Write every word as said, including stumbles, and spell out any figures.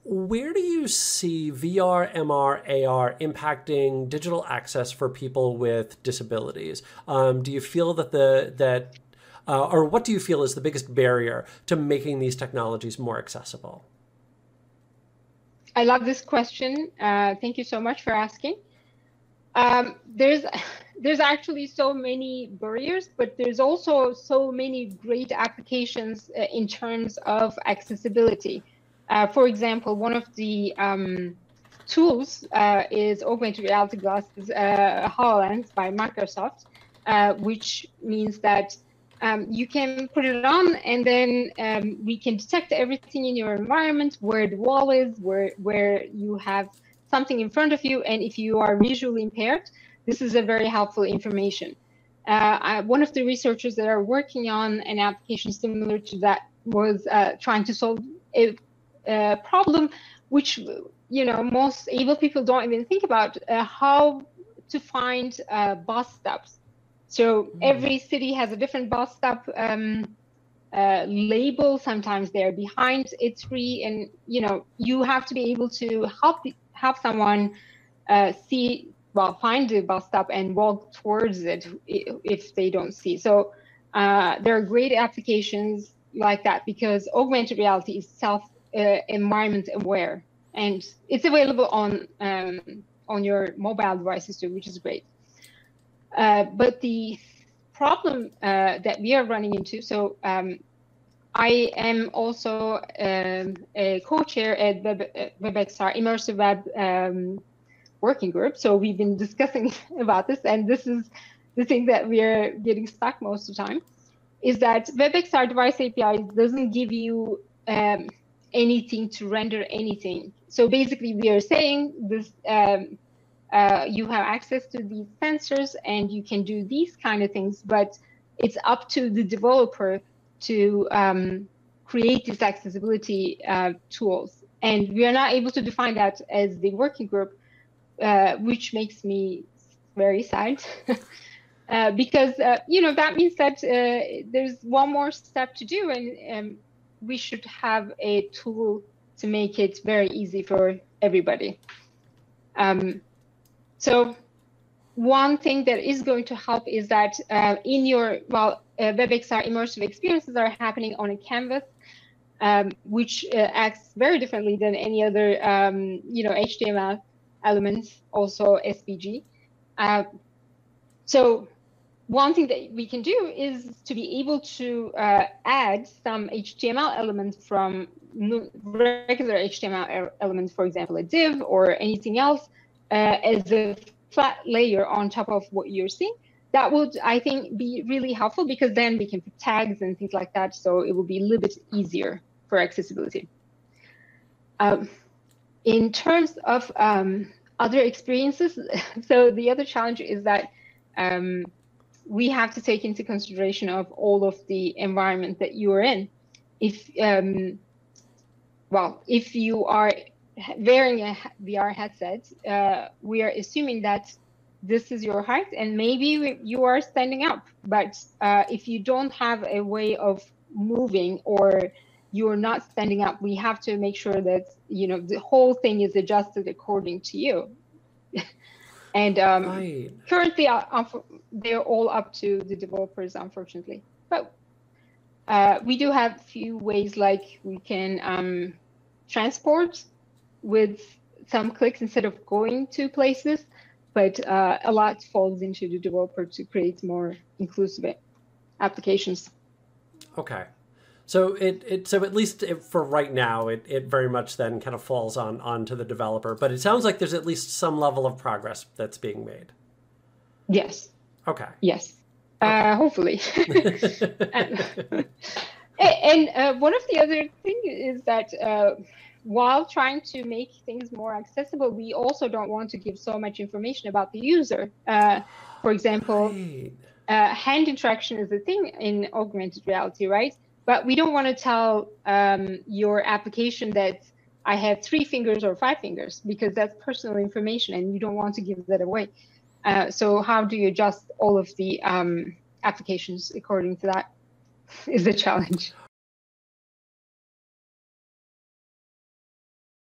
where do you see V R, M R, A R impacting digital access for people with disabilities? Um, do you feel that the that uh, or what do you feel is the biggest barrier to making these technologies more accessible? I love this question. Uh, thank you so much for asking. Um, there's there's actually so many barriers, but there's also so many great applications uh, in terms of accessibility. Uh, for example, one of the um, tools uh, is augmented reality glasses, uh, HoloLens by Microsoft, uh, which means that um, you can put it on, and then um, we can detect everything in your environment, where the wall is, where where you have something in front of you, and if you are visually impaired, this is a very helpful information. Uh, I, one of the researchers that are working on an application similar to that was uh, trying to solve a, a problem which, you know, most able people don't even think about, uh, how to find uh, bus stops. So mm. every city has a different bus stop um, uh, label. Sometimes they're behind a tree, and you know, you have to be able to help have someone uh, see, well, find the bus stop and walk towards it if they don't see. So uh, there are great applications like that because augmented reality is self uh, environment aware, and it's available on um, on your mobile devices too, which is great. Uh, but the problem uh, that we are running into, so um, I am also um, a co-chair at Web, WebXR Immersive Web um, Working Group. So we've been discussing about this, and this is the thing that we are getting stuck most of the time, is that WebXR device A P I doesn't give you um, anything to render anything. So basically we are saying this, um, uh, you have access to these sensors and you can do these kind of things, but it's up to the developer to um, create these accessibility uh, tools. And we are not able to define that as the working group, uh, which makes me very sad. uh, because, uh, you know, that means that uh, there's one more step to do, and um, we should have a tool to make it very easy for everybody. Um, so one thing that is going to help is that uh, in your, well, uh, WebXR immersive experiences are happening on a canvas, um, which uh, acts very differently than any other, um, you know, H T M L elements, also S V G. Uh, so one thing that we can do is to be able to uh, add some H T M L elements from regular H T M L elements, for example, a div or anything else, uh, as a flat layer on top of what you're seeing. That would, I think, be really helpful, because then we can put tags and things like that, so it will be a little bit easier for accessibility. Um, in terms of um, other experiences, so the other challenge is that um, we have to take into consideration of all of the environment that you are in. If, um, well, if you are wearing a V R headset, uh, we are assuming that this is your height, and maybe you are standing up. But uh, if you don't have a way of moving, or you're not standing up, we have to make sure that, you know, the whole thing is adjusted according to you. And um, right. currently, uh, they're all up to the developers, unfortunately. But uh, we do have a few ways, like we can um, transport with some clicks instead of going to places, but uh, a lot falls into the developer to create more inclusive applications. Okay. So it, it so at least for right now, it, it very much then kind of falls on onto the developer. But it sounds like there's at least some level of progress that's being made. Yes. Okay. Yes. Okay. Uh, hopefully. and and uh, one of the other things is that uh, while trying to make things more accessible, we also don't want to give so much information about the user. Uh, for example, right. uh, hand interaction is a thing in augmented reality, right? But we don't want to tell um, your application that I have three fingers or five fingers, because that's personal information and you don't want to give that away. Uh, so how do you adjust all of the um, applications according to that is a challenge.